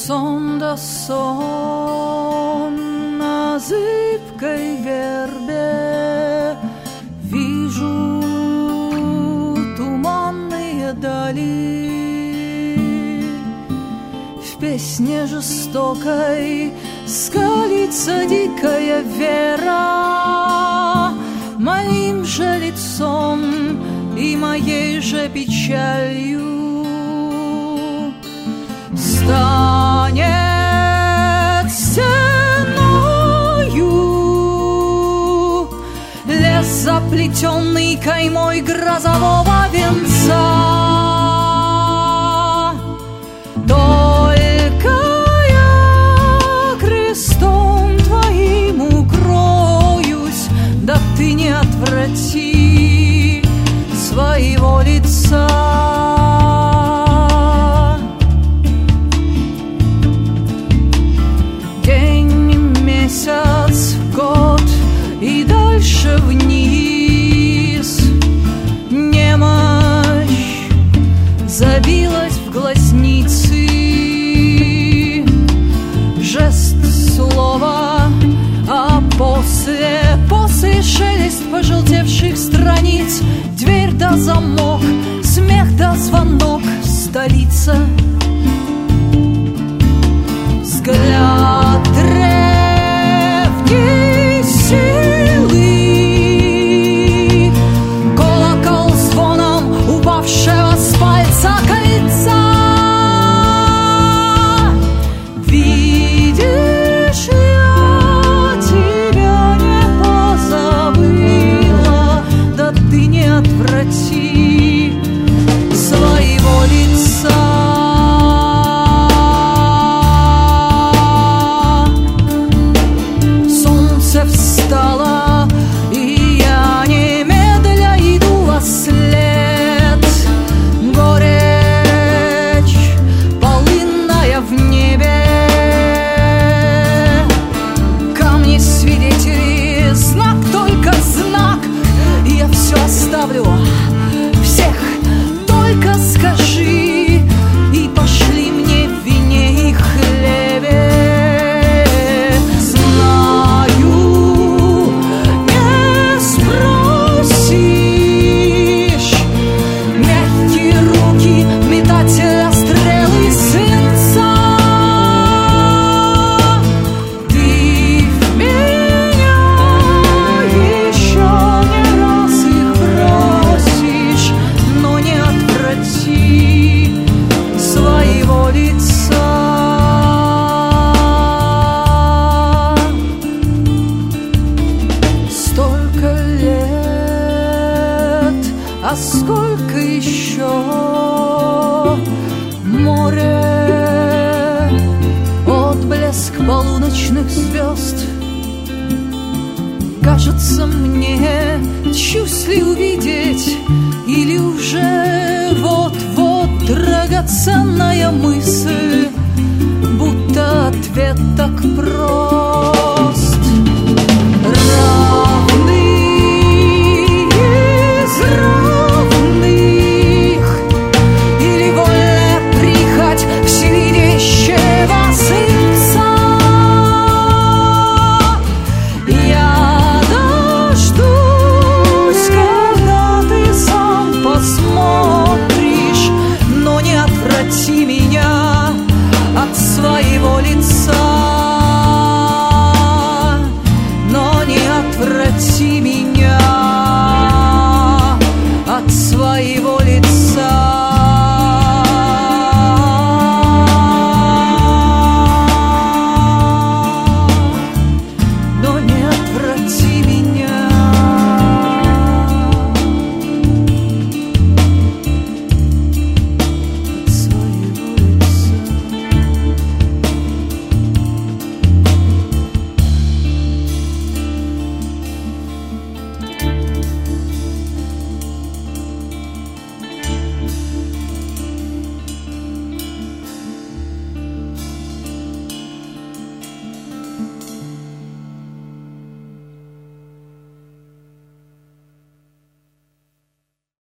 сон да сон на зыбкой вербе. Вижу туманные дали, в песне жестокой скалится дикая вера. Моим же лицом и моей же печалью станет стеною лес, заплетенный каймой грозового венца. Только я крестом твоим укроюсь, да ты не отврати своего лица. Месяц, год и дальше вниз, немощь забилась в глазницы. Жест, слово, а после шелест пожелтевших страниц. Дверь да замок, смех да звонок, столица. Взгляд силы, колокол звоном упавшего с пальца кольца. Видишь, я тебя не позабыла, да ты не отврати своего лица. Встала, и я немедля иду во след. Горечь полынная в небе, камни свидетели, знак только знак. И я все оставлю, всех, только скажи, и пошли мне в вине и хлебе. А сколько еще море, отблеск полуночных звезд. Кажется мне, чусь ли увидеть, или уже вот-вот драгоценная мысль, будто ответ